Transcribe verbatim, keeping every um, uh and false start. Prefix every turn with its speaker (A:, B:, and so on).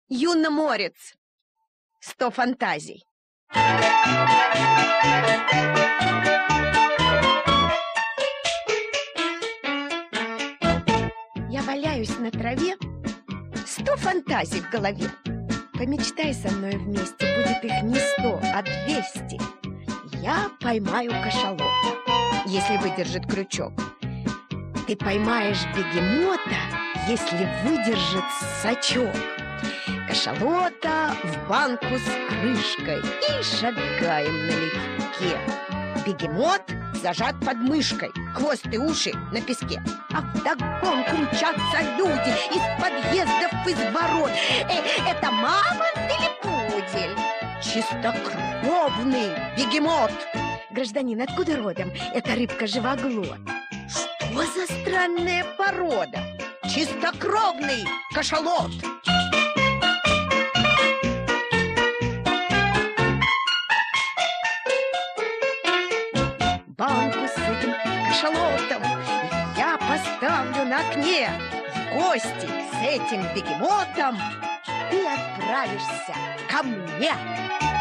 A: Юноморец. Сто фантазий. Я валяюсь на траве, сто фантазий в голове. Помечтай со мной вместе, будет их не сто, а двести. Я поймаю кашалота, если выдержит крючок. Ты поймаешь бегемота, если выдержит сачок. Кашалота в банку с крышкой и шагаем налегке. Бегемот зажат под мышкой, хвост и уши на песке. А вдогонку мчатся люди из подъездов, из ворот. Э, это мамонт или пудель? Чистокровный бегемот. Гражданин, откуда родом эта рыбка-живоглот? Что за странная порода? Чистокровный кашалот. Банку с этим кашалотом я поставлю на окне. В гости с этим бегемотом ты отправишься ко мне.